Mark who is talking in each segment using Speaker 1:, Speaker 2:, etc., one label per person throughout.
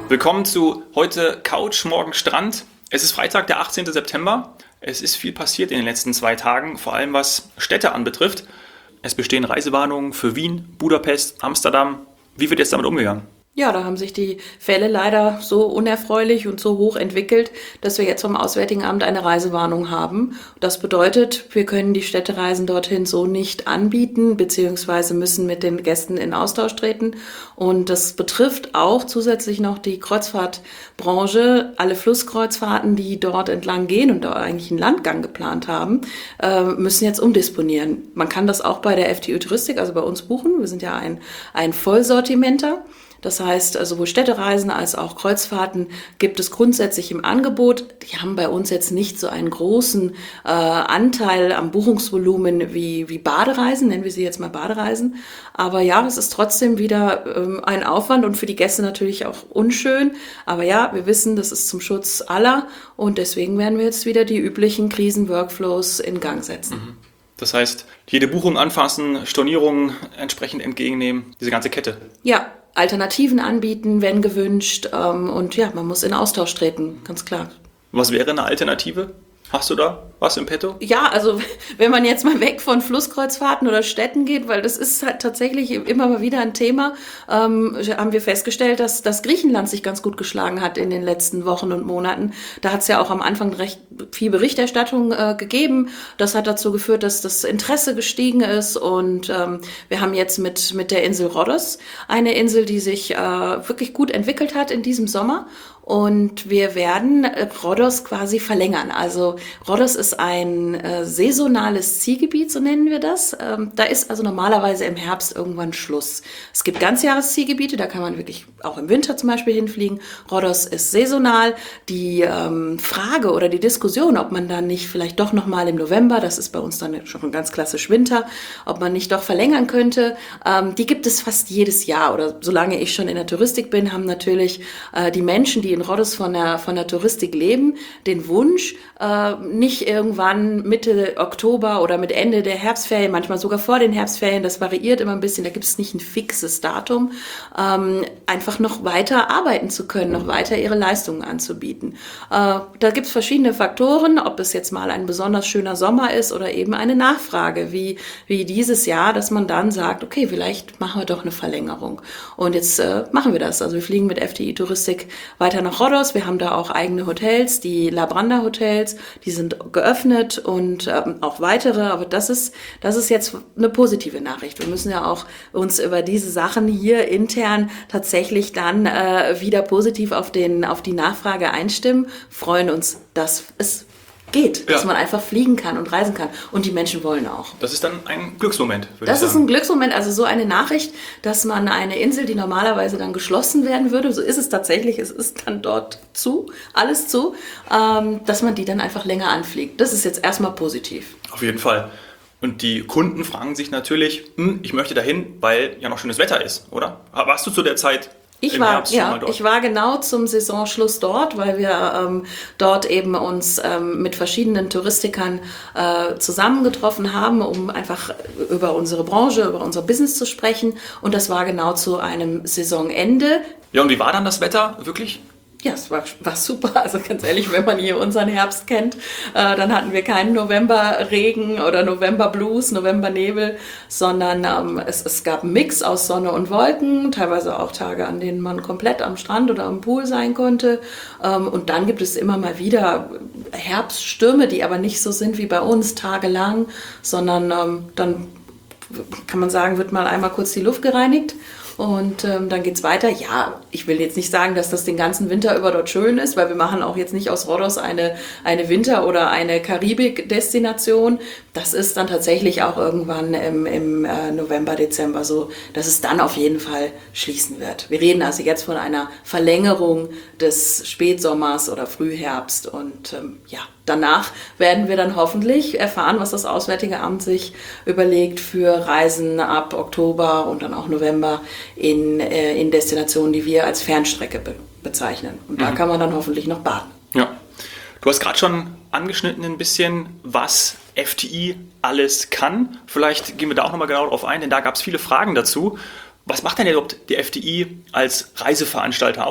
Speaker 1: Willkommen zu heute Couch, morgen Strand. Es ist Freitag, der 18. September. Es ist viel passiert in den letzten 2 Tagen, vor allem was Städte anbetrifft. Es bestehen Reisewarnungen für Wien, Budapest, Amsterdam. Wie wird jetzt damit umgegangen?
Speaker 2: Ja, da haben sich die Fälle leider so unerfreulich und so hoch entwickelt, dass wir jetzt vom Auswärtigen Amt eine Reisewarnung haben. Das bedeutet, wir können die Städtereisen dorthin so nicht anbieten, beziehungsweise müssen mit den Gästen in Austausch treten. Und das betrifft auch zusätzlich noch die Kreuzfahrtbranche. Alle Flusskreuzfahrten, die dort entlang gehen und da eigentlich einen Landgang geplant haben, müssen jetzt umdisponieren. Man kann das auch bei der FTÜ Touristik, also bei uns buchen. Wir sind ja ein Vollsortimenter. Das heißt, sowohl Städtereisen als auch Kreuzfahrten gibt es grundsätzlich im Angebot. Die haben bei uns jetzt nicht so einen großen Anteil am Buchungsvolumen wie Badereisen, nennen wir sie jetzt mal Badereisen. Aber ja, es ist trotzdem wieder ein Aufwand und für die Gäste natürlich auch unschön. Aber ja, wir wissen, das ist zum Schutz aller und deswegen werden wir jetzt wieder die üblichen Krisenworkflows in Gang setzen.
Speaker 1: Das heißt, jede Buchung anfassen, Stornierungen entsprechend entgegennehmen, diese ganze Kette.
Speaker 2: Ja, Alternativen anbieten, wenn gewünscht. Und ja, man muss in Austausch treten, ganz klar.
Speaker 1: Was wäre eine Alternative? Hast du da was im Petto?
Speaker 2: Ja, also wenn man jetzt mal weg von Flusskreuzfahrten oder Städten geht, weil das ist halt tatsächlich immer mal wieder ein Thema, haben wir festgestellt, dass Griechenland sich ganz gut geschlagen hat in den letzten Wochen und Monaten. Da hat es ja auch am Anfang recht viel Berichterstattung gegeben. Das hat dazu geführt, dass das Interesse gestiegen ist und wir haben jetzt mit der Insel Rhodos eine Insel, die sich wirklich gut entwickelt hat in diesem Sommer. Und wir werden Rhodos quasi verlängern. Also Rhodos ist ein saisonales Zielgebiet, so nennen wir das. Da ist also normalerweise im Herbst irgendwann Schluss. Es gibt Ganzjahreszielgebiete, da kann man wirklich auch im Winter zum Beispiel hinfliegen. Rhodos ist saisonal. Die Frage oder die Diskussion, ob man dann nicht vielleicht doch nochmal im November, das ist bei uns dann schon ganz klassisch Winter, ob man nicht doch verlängern könnte, die gibt es fast jedes Jahr. Oder solange ich schon in der Touristik bin, haben natürlich die Menschen, die in Rhodos von der Touristik leben, den Wunsch, nicht irgendwann Mitte Oktober oder mit Ende der Herbstferien, manchmal sogar vor den Herbstferien, das variiert immer ein bisschen, da gibt es nicht ein fixes Datum, einfach noch weiter arbeiten zu können, noch weiter ihre Leistungen anzubieten. Da gibt es verschiedene Faktoren, ob es jetzt mal ein besonders schöner Sommer ist oder eben eine Nachfrage, wie dieses Jahr, dass man dann sagt, okay, vielleicht machen wir doch eine Verlängerung. Und jetzt machen wir das. Also wir fliegen mit FTI Touristik weiter nach Rhodos. Wir haben da auch eigene Hotels, die Labranda Hotels, die sind geöffnet und auch weitere. Aber das ist jetzt eine positive Nachricht. Wir müssen ja auch uns über diese Sachen hier intern tatsächlich dann wieder positiv auf die Nachfrage einstimmen, freuen uns, dass es geht, dass man einfach fliegen kann und reisen kann. Und die Menschen wollen auch.
Speaker 1: Das ist dann ein Glücksmoment, würde ich sagen.
Speaker 2: Das ist ein Glücksmoment, also so eine Nachricht, dass man eine Insel, die normalerweise dann geschlossen werden würde, so ist es tatsächlich, es ist dann dort alles zu, dass man die dann einfach länger anfliegt. Das ist jetzt erstmal positiv.
Speaker 1: Auf jeden Fall. Und die Kunden fragen sich natürlich, ich möchte dahin, weil ja noch schönes Wetter ist, oder? Warst du zu der Zeit
Speaker 2: Ich war genau zum Saisonschluss dort, weil wir dort eben uns mit verschiedenen Touristikern zusammengetroffen haben, um einfach über unsere Branche, über unser Business zu sprechen. Und das war genau zu einem Saisonende.
Speaker 1: Ja, und wie war dann das Wetter wirklich?
Speaker 2: Ja, es war super. Also ganz ehrlich, wenn man hier unseren Herbst kennt, dann hatten wir keinen Novemberregen oder Novemberblues, Novembernebel, sondern es gab einen Mix aus Sonne und Wolken, teilweise auch Tage, an denen man komplett am Strand oder am Pool sein konnte. Und dann gibt es immer mal wieder Herbststürme, die aber nicht so sind wie bei uns, tagelang, sondern dann kann man sagen, wird mal einmal kurz die Luft gereinigt. Und dann geht's weiter. Ja, ich will jetzt nicht sagen, dass das den ganzen Winter über dort schön ist, weil wir machen auch jetzt nicht aus Rhodos eine Winter- oder eine Karibik-Destination. Das ist dann tatsächlich auch irgendwann im November, Dezember so, dass es dann auf jeden Fall schließen wird. Wir reden also jetzt von einer Verlängerung des Spätsommers oder Frühherbst und danach werden wir dann hoffentlich erfahren, was das Auswärtige Amt sich überlegt für Reisen ab Oktober und dann auch November in Destinationen, die wir als Fernstrecke bezeichnen. Und da kann man dann hoffentlich noch baden.
Speaker 1: Ja, du hast gerade schon angeschnitten ein bisschen, was FTI alles kann. Vielleicht gehen wir da auch nochmal genau drauf ein, denn da gab es viele Fragen dazu. Was macht denn überhaupt die FTI als Reiseveranstalter aus?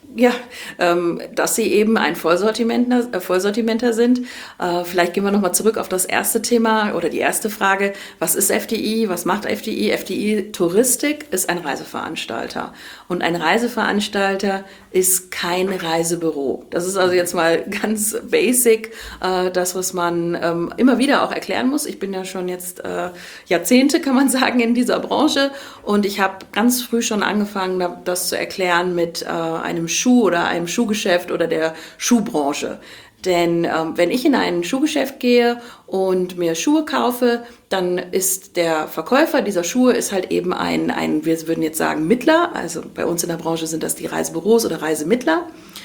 Speaker 2: Ja, dass sie eben ein Vollsortimenter sind. Vielleicht gehen wir nochmal zurück auf das erste Thema oder die erste Frage. Was ist FDI? Was macht FDI? FDI Touristik ist ein Reiseveranstalter. Und ein Reiseveranstalter ist kein Reisebüro. Das ist also jetzt mal ganz basic, das, was man immer wieder auch erklären muss. Ich bin ja schon jetzt Jahrzehnte, kann man sagen, in dieser Branche. Und ich habe ganz früh schon angefangen, das zu erklären mit einem Schuh oder einem Schuhgeschäft oder der Schuhbranche. Denn wenn ich in ein Schuhgeschäft gehe und mir Schuhe kaufe, dann ist der Verkäufer dieser Schuhe ist halt eben wir würden jetzt sagen Mittler. Also bei uns in der Branche sind das die Reisebüros oder Reisemittler.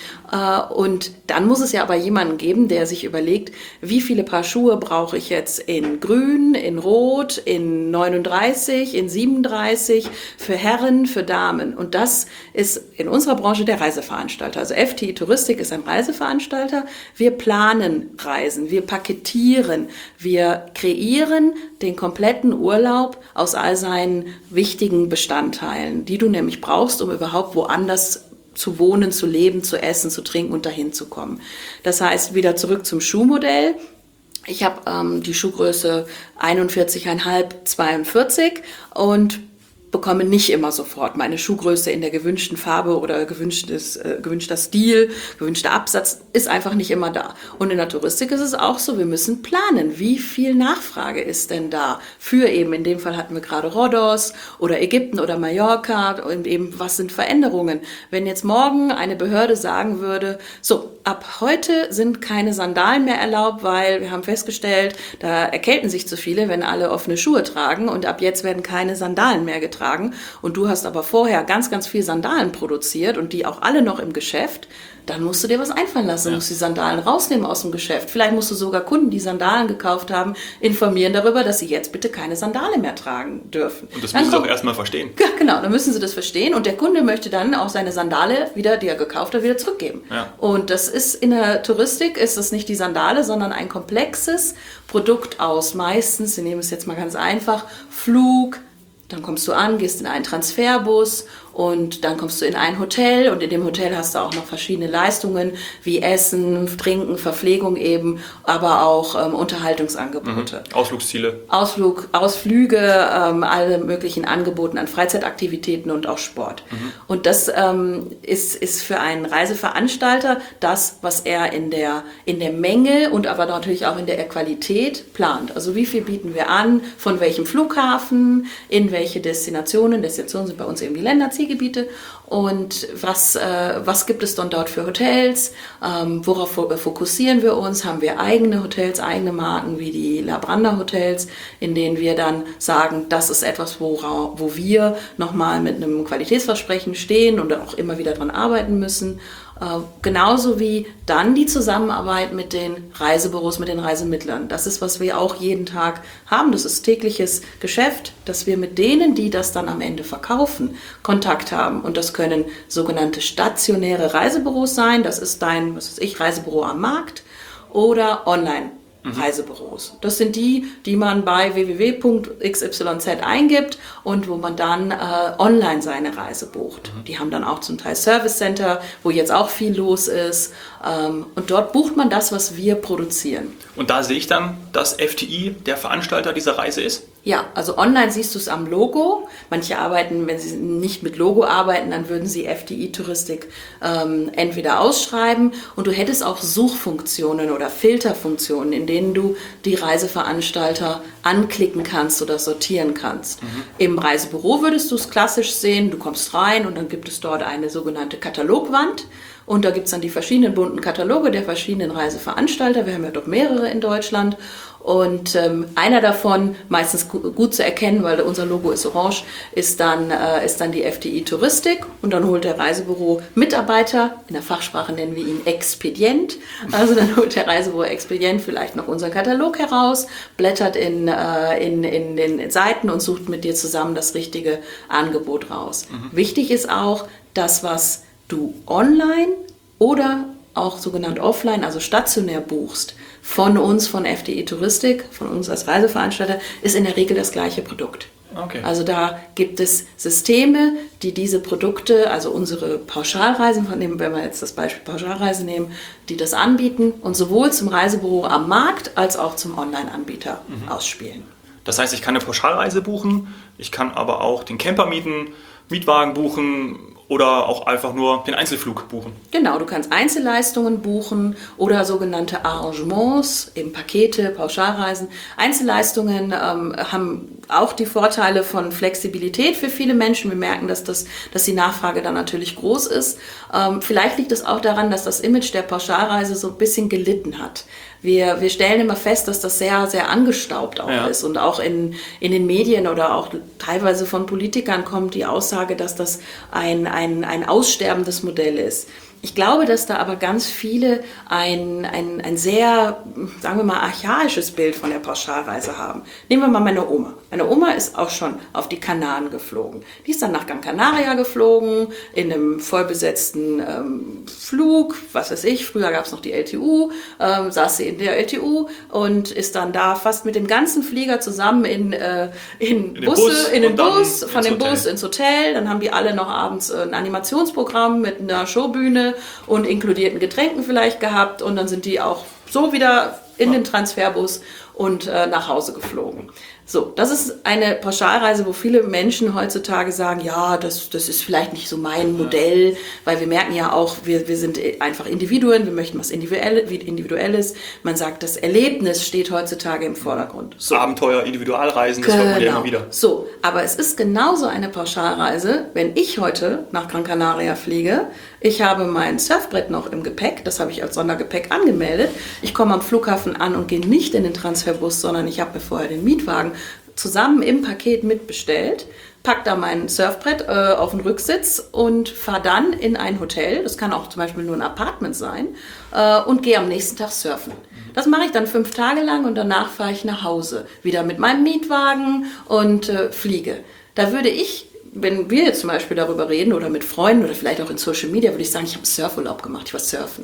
Speaker 2: Und dann muss es ja aber jemanden geben, der sich überlegt, wie viele Paar Schuhe brauche ich jetzt in Grün, in Rot, in 39, in 37, für Herren, für Damen. Und das ist in unserer Branche der Reiseveranstalter. Also FDI Touristik ist ein Reiseveranstalter. Wir planen Reisen, wir paketieren, wir kreieren den kompletten Urlaub aus all seinen wichtigen Bestandteilen, die du nämlich brauchst, um überhaupt woanders zu wohnen, zu leben, zu essen, zu trinken und dahin zu kommen. Das heißt, wieder zurück zum Schuhmodell. Ich habe die Schuhgröße 41,5, 42 und bekomme nicht immer sofort meine Schuhgröße in der gewünschten Farbe oder gewünschter Stil, gewünschter Absatz ist einfach nicht immer da. Und in der Touristik ist es auch so, wir müssen planen, wie viel Nachfrage ist denn da für eben, in dem Fall hatten wir gerade Rhodos oder Ägypten oder Mallorca und eben, was sind Veränderungen? Wenn jetzt morgen eine Behörde sagen würde, so, ab heute sind keine Sandalen mehr erlaubt, weil wir haben festgestellt, da erkälten sich zu viele, wenn alle offene Schuhe tragen und ab jetzt werden keine Sandalen mehr getragen. Und du hast aber vorher ganz, ganz viel Sandalen produziert und die auch alle noch im Geschäft, dann musst du dir was einfallen lassen. Du musst die Sandalen rausnehmen aus dem Geschäft. Vielleicht musst du sogar Kunden, die Sandalen gekauft haben, informieren darüber, dass sie jetzt bitte keine Sandale mehr tragen dürfen.
Speaker 1: Und das müssen sie auch erstmal verstehen.
Speaker 2: Ja, genau, dann müssen sie das verstehen und der Kunde möchte dann auch seine Sandale wieder, die er gekauft hat, wieder zurückgeben. Ja. Und das ist in der Touristik, ist das nicht die Sandale, sondern ein komplexes Produkt aus meistens, wir nehmen es jetzt mal ganz einfach, Flug, dann kommst du an, gehst in einen Transferbus und dann kommst du in ein Hotel und in dem Hotel hast du auch noch verschiedene Leistungen wie Essen, Trinken, Verpflegung eben, aber auch Unterhaltungsangebote.
Speaker 1: Ausflugsziele.
Speaker 2: Ausflüge, alle möglichen Angeboten an Freizeitaktivitäten und auch Sport. Und das ist für einen Reiseveranstalter das, was er in der Menge und aber natürlich auch in der Qualität plant. Also wie viel bieten wir an, von welchem Flughafen, in welche Destinationen. Destinationen sind bei uns eben die Länderzielgebiete. Und was gibt es dann dort für Hotels? Worauf fokussieren wir uns? Haben wir eigene Hotels, eigene Marken wie die La Branda Hotels, in denen wir dann sagen, das ist etwas, wo wir nochmal mit einem Qualitätsversprechen stehen und auch immer wieder dran arbeiten müssen. Genauso wie dann die Zusammenarbeit mit den Reisebüros, mit den Reisemittlern. Das ist, was wir auch jeden Tag haben. Das ist tägliches Geschäft, dass wir mit denen, die das dann am Ende verkaufen, Kontakt haben. Und das können sogenannte stationäre Reisebüros sein. Das ist dein, Reisebüro am Markt oder online. Reisebüros. Das sind die man bei www.xyz eingibt und wo man dann online seine Reise bucht. Die haben dann auch zum Teil Service Center, wo jetzt auch viel los ist. Und dort bucht man das, was wir produzieren.
Speaker 1: Und da sehe ich dann, dass FDI der Veranstalter dieser Reise ist?
Speaker 2: Ja, also online siehst du es am Logo. Manche arbeiten, wenn sie nicht mit Logo arbeiten, dann würden sie FDI Touristik entweder ausschreiben und du hättest auch Suchfunktionen oder Filterfunktionen, in denen du die Reiseveranstalter anklicken kannst oder sortieren kannst. Im Reisebüro würdest du es klassisch sehen, du kommst rein und dann gibt es dort eine sogenannte Katalogwand. Und da gibt es dann die verschiedenen bunten Kataloge der verschiedenen Reiseveranstalter. Wir haben ja doch mehrere in Deutschland. Und einer davon, meistens gut zu erkennen, weil unser Logo ist orange, ist dann die FDI Touristik. Und dann holt der Reisebüro Mitarbeiter, in der Fachsprache nennen wir ihn Expedient. Also dann holt der Reisebüro Expedient vielleicht noch unseren Katalog heraus, blättert in den Seiten und sucht mit dir zusammen das richtige Angebot raus. Wichtig ist auch, das, was du online oder auch sogenannt offline, also stationär buchst, von uns, von FDI Touristik, von uns als Reiseveranstalter, ist in der Regel das gleiche Produkt.
Speaker 1: Okay.
Speaker 2: Also da gibt es Systeme, die diese Produkte, also unsere Pauschalreisen, von dem, wenn wir jetzt das Beispiel Pauschalreise nehmen, die das anbieten und sowohl zum Reisebüro am Markt als auch zum Online-Anbieter ausspielen.
Speaker 1: Das heißt, ich kann eine Pauschalreise buchen, ich kann aber auch den Camper mieten, Mietwagen buchen oder auch einfach nur den Einzelflug buchen.
Speaker 2: Genau, du kannst Einzelleistungen buchen oder sogenannte Arrangements, eben Pakete, Pauschalreisen. Einzelleistungen haben auch die Vorteile von Flexibilität für viele Menschen. Wir merken, dass die Nachfrage dann natürlich groß ist. Vielleicht liegt es auch daran, dass das Image der Pauschalreise so ein bisschen gelitten hat. Wir stellen immer fest, dass das sehr, sehr angestaubt auch ist. Und auch in den Medien oder auch teilweise von Politikern kommt die Aussage, dass das ein aussterbendes Modell ist. Ich glaube, dass da aber ganz viele ein sehr, sagen wir mal, archaisches Bild von der Pauschalreise haben. Nehmen wir mal meine Oma. Meine Oma ist auch schon auf die Kanaren geflogen. Die ist dann nach Gran Canaria geflogen, in einem vollbesetzten Flug, was weiß ich, früher gab es noch die LTU, saß sie in der LTU und ist dann da fast mit dem ganzen Flieger zusammen in den Bus, von dem Bus ins Hotel. Dann haben die alle noch abends ein Animationsprogramm mit einer Showbühne und inkludierten Getränken vielleicht gehabt und dann sind die auch so wieder in den Transferbus und nach Hause geflogen. So, das ist eine Pauschalreise, wo viele Menschen heutzutage sagen, ja, das ist vielleicht nicht so mein Modell, weil wir merken ja auch, wir sind einfach Individuen, wir möchten was Individuelles. Man sagt, das Erlebnis steht heutzutage im Vordergrund.
Speaker 1: So. Abenteuer, Individualreisen, das hört man ja immer wieder.
Speaker 2: So, aber es ist genauso eine Pauschalreise, wenn ich heute nach Gran Canaria fliege. Ich habe mein Surfbrett noch im Gepäck, das habe ich als Sondergepäck angemeldet. Ich komme am Flughafen an und gehe nicht in den Transferbus, sondern ich habe mir vorher den Mietwagen zusammen im Paket mitbestellt, pack da mein Surfbrett auf den Rücksitz und fahre dann in ein Hotel, das kann auch zum Beispiel nur ein Apartment sein, und gehe am nächsten Tag surfen. Das mache ich dann 5 Tage lang und danach fahre ich nach Hause, wieder mit meinem Mietwagen und fliege. Da würde ich, wenn wir jetzt zum Beispiel darüber reden oder mit Freunden oder vielleicht auch in Social Media, würde ich sagen, ich habe Surfurlaub gemacht, ich war surfen.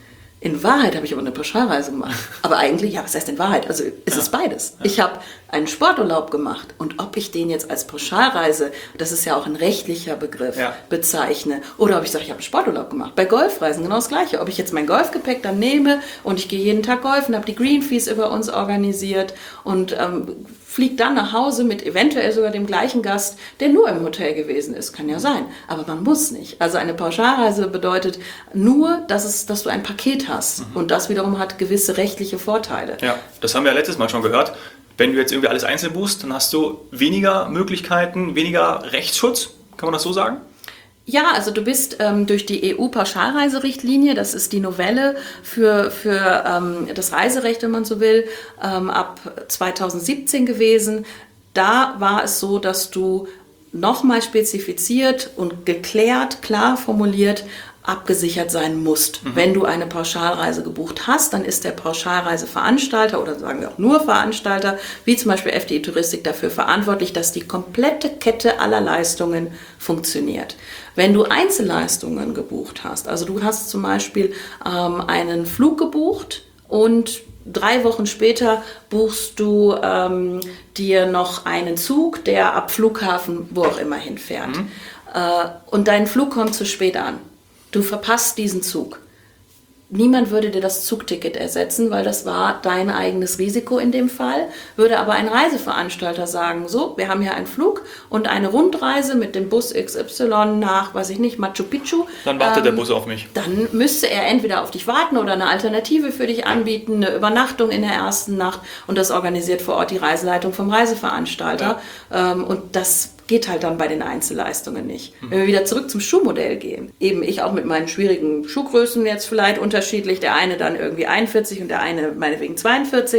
Speaker 2: In Wahrheit habe ich aber eine Pauschalreise gemacht. Aber eigentlich, ja, was heißt in Wahrheit? Also es ist beides. Ja. Ich habe einen Sporturlaub gemacht und ob ich den jetzt als Pauschalreise, das ist ja auch ein rechtlicher Begriff, bezeichne, oder ob ich sage, ich habe einen Sporturlaub gemacht. Bei Golfreisen genau das Gleiche. Ob ich jetzt mein Golfgepäck dann nehme und ich gehe jeden Tag golfen, habe die Green Fees über uns organisiert und fliegt dann nach Hause mit eventuell sogar dem gleichen Gast, der nur im Hotel gewesen ist. Kann ja sein, aber man muss nicht. Also eine Pauschalreise bedeutet nur, dass du ein Paket hast. Und das wiederum hat gewisse rechtliche Vorteile.
Speaker 1: Ja, das haben wir ja letztes Mal schon gehört. Wenn du jetzt irgendwie alles einzeln buchst, dann hast du weniger Möglichkeiten, weniger Rechtsschutz. Kann man das so sagen?
Speaker 2: Ja, also du bist durch die EU-Pauschalreiserichtlinie, das ist die Novelle für das Reiserecht, wenn man so will, ab 2017 gewesen. Da war es so, dass du nochmal spezifiziert und geklärt, klar formuliert, abgesichert sein musst. Wenn du eine Pauschalreise gebucht hast, dann ist der Pauschalreiseveranstalter oder sagen wir auch nur Veranstalter, wie zum Beispiel FDI Touristik, dafür verantwortlich, dass die komplette Kette aller Leistungen funktioniert. Wenn du Einzelleistungen gebucht hast, also du hast zum Beispiel einen Flug gebucht und 3 Wochen später buchst du dir noch einen Zug, der ab Flughafen wo auch immer hinfährt. Und dein Flug kommt zu spät an. Du verpasst diesen Zug. Niemand würde dir das Zugticket ersetzen, weil das war dein eigenes Risiko in dem Fall. Würde aber ein Reiseveranstalter sagen, so, wir haben hier einen Flug und eine Rundreise mit dem Bus XY nach, weiß ich nicht, Machu Picchu.
Speaker 1: Dann wartet der Bus auf mich.
Speaker 2: Dann müsste er entweder auf dich warten oder eine Alternative für dich anbieten, eine Übernachtung in der ersten Nacht und das organisiert vor Ort die Reiseleitung vom Reiseveranstalter. Ja. Und das geht halt dann bei den Einzelleistungen nicht. Wenn wir wieder zurück zum Schuhmodell gehen, eben ich auch mit meinen schwierigen Schuhgrößen jetzt vielleicht unterschiedlich, der eine dann irgendwie 41 und der eine meinetwegen 42.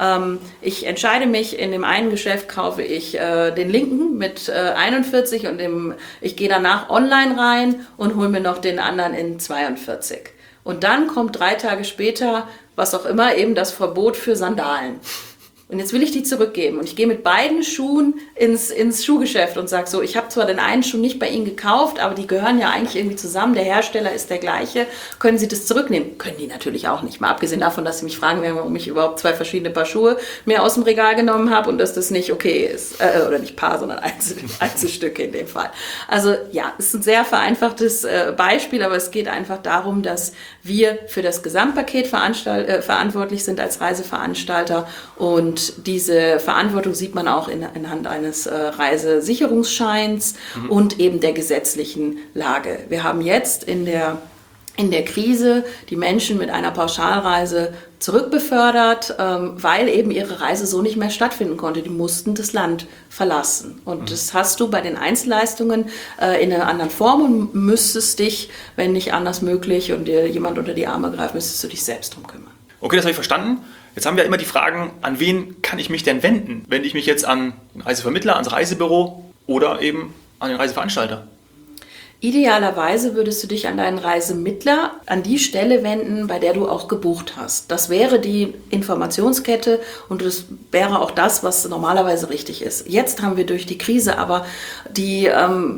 Speaker 2: Ich entscheide mich, in dem einen Geschäft kaufe ich den linken mit 41 und ich gehe danach online rein und hole mir noch den anderen in 42. Und dann kommt 3 Tage später, was auch immer, eben das Verbot für Sandalen. Und jetzt will ich die zurückgeben. Und ich gehe mit beiden Schuhen ins Schuhgeschäft und sage so, ich habe zwar den einen Schuh nicht bei Ihnen gekauft, aber die gehören ja eigentlich irgendwie zusammen. Der Hersteller ist der gleiche. Können Sie das zurücknehmen? Können die natürlich auch nicht. Mal abgesehen davon, dass sie mich fragen werden, warum ich überhaupt 2 verschiedene Paar Schuhe mir aus dem Regal genommen habe und dass das nicht okay ist. Oder nicht Paar, sondern Einzelstücke in dem Fall. Also ja, es ist ein sehr vereinfachtes Beispiel, aber es geht einfach darum, dass wir für das Gesamtpaket verantwortlich sind als Reiseveranstalter, und diese Verantwortung sieht man auch anhand eines Reisesicherungsscheins und eben der gesetzlichen Lage. Wir haben jetzt in der Krise die Menschen mit einer Pauschalreise zurückbefördert, weil eben ihre Reise so nicht mehr stattfinden konnte. Die mussten das Land verlassen. Und das hast du bei den Einzelleistungen in einer anderen Form und müsstest dich, wenn nicht anders möglich und dir jemand unter die Arme greift, müsstest du dich selbst drum kümmern.
Speaker 1: Okay, das habe ich verstanden. Jetzt haben wir immer die Fragen, an wen kann ich mich denn wenden? Wende ich mich jetzt an den Reisevermittler, ans Reisebüro oder eben an den Reiseveranstalter?
Speaker 2: Idealerweise würdest du dich an deinen Reisemittler, an die Stelle wenden, bei der du auch gebucht hast. Das wäre die Informationskette und das wäre auch das, was normalerweise richtig ist. Jetzt haben wir durch die Krise aber die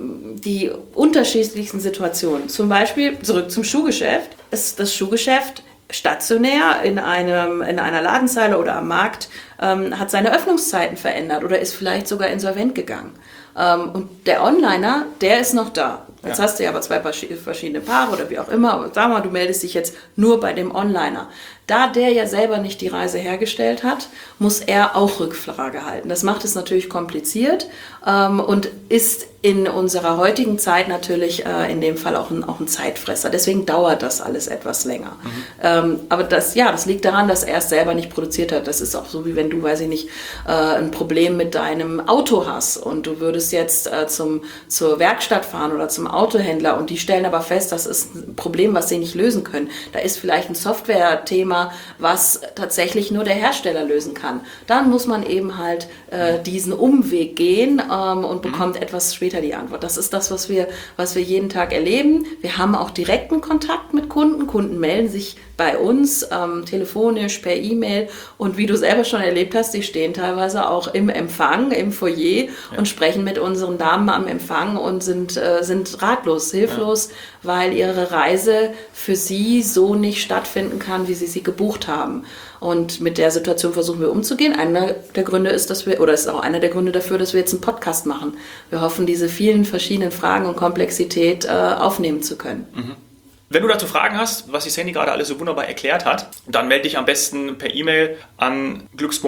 Speaker 2: unterschiedlichsten Situationen. Zum Beispiel zurück zum Schuhgeschäft. Ist das Schuhgeschäft stationär in einer Ladenzeile oder am Markt, hat seine Öffnungszeiten verändert oder ist vielleicht sogar insolvent gegangen. Und der Onliner, der ist noch da. Jetzt hast du ja aber 2 verschiedene Paare oder wie auch immer. Aber sag mal, du meldest dich jetzt nur bei dem Onliner. Da der ja selber nicht die Reise hergestellt hat, muss er auch Rückfrage halten. Das macht es natürlich kompliziert und ist in unserer heutigen Zeit natürlich in dem Fall auch ein Zeitfresser. Deswegen dauert das alles etwas länger. Aber das liegt daran, dass er es selber nicht produziert hat. Das ist auch so, wie wenn du, weiß ich nicht, ein Problem mit deinem Auto hast und du würdest jetzt zur Werkstatt fahren oder zum Autohändler und die stellen aber fest, das ist ein Problem, was sie nicht lösen können. Da ist vielleicht ein Software-Thema, was tatsächlich nur der Hersteller lösen kann. Dann muss man eben halt diesen Umweg gehen und bekommt etwas später die Antwort. Das ist das, was wir jeden Tag erleben. Wir haben auch direkten Kontakt mit Kunden. Kunden melden sich bei uns telefonisch, per E-Mail und wie du selber schon erlebt hast, die stehen teilweise auch im Empfang, im Foyer und sprechen mit unseren Damen am Empfang und sind ratlos, hilflos, weil ihre Reise für sie so nicht stattfinden kann, wie sie gebucht haben. Und mit der Situation versuchen wir umzugehen. Einer der Gründe ist, ist auch einer der Gründe dafür, dass wir jetzt einen Podcast machen. Wir hoffen, diese vielen verschiedenen Fragen und Komplexität aufnehmen zu können.
Speaker 1: Mhm. Wenn du dazu Fragen hast, was die Sandy gerade alles so wunderbar erklärt hat, dann melde dich am besten per E-Mail an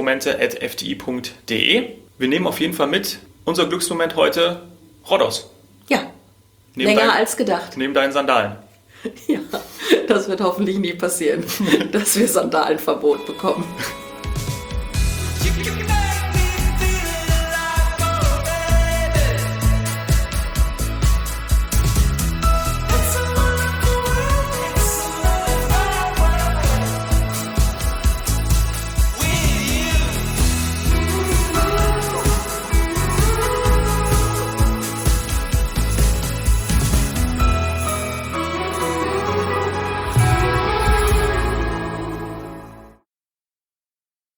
Speaker 1: glücksmomente@fdi.de. Wir nehmen auf jeden Fall mit, unser Glücksmoment heute, Rhodos.
Speaker 2: Ja, länger als gedacht.
Speaker 1: Neben deinen Sandalen.
Speaker 2: Ja, das wird hoffentlich nie passieren, dass wir Sandalenverbot bekommen.